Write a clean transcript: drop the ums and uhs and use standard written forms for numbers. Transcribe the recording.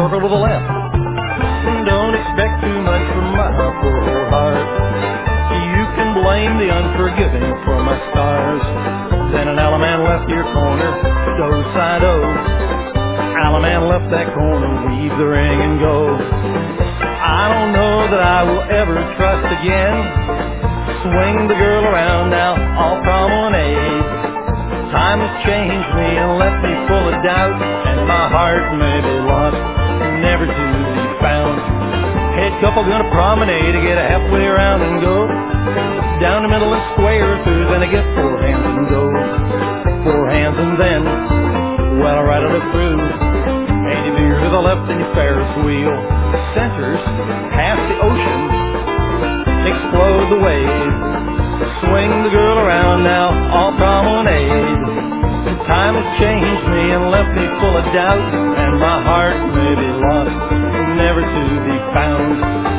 circle to the left. Don't expect too much from my poor old heart. You can blame the unforgiving for my scars. Then an Alaman left your corner, do-side-o. Alaman left that corner, weave the ring and go. I don't know that I will ever trust again. Swing the girl around now, all promenade. Time has changed me and left me full of doubt, and my heart may be lost, never to be found. Head couple gonna promenade to get halfway around and go. Down the middle and square through, then I get four hands and go. Four hands and then, well, I ride it through. 80 fingers to the left in your Ferris wheel. Centers half the ocean, explode the wave. Swing the girl around now, all promenade. Time has changed me and left me full of doubt, and my heart may be lost.